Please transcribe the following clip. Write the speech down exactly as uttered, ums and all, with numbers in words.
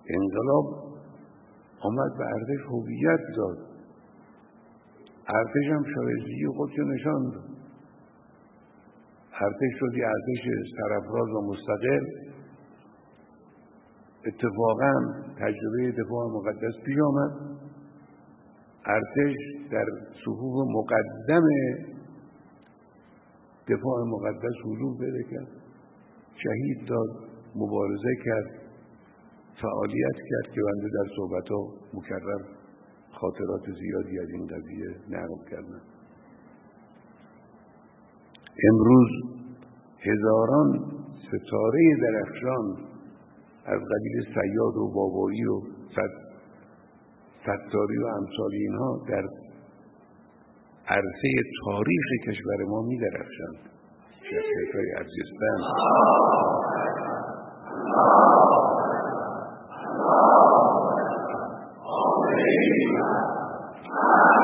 انقلاب آمد به ارتش هویت داد. ارتش هم شایستگی خودشو نشان داد. ارتش شد یه ارتش سرافراز و مستقل. اتفاقا تجربه دفاع مقدس پیش آمد. ارتش در صفوف مقدم دفاع مقدس حضور پیدا کرد، شهید داد، مبارزه کرد، فعالیت کرد که بنده در صحبت‌ها مکرر خاطرات زیادی از این قضیه نقل کردم. امروز هزاران ستاره درخشان از قبیل صیاد و بابایی و ستاری و امثال اینها در عرصه تاریخ کشور ما می درخشند. شخصیت‌های ارجستان آمین.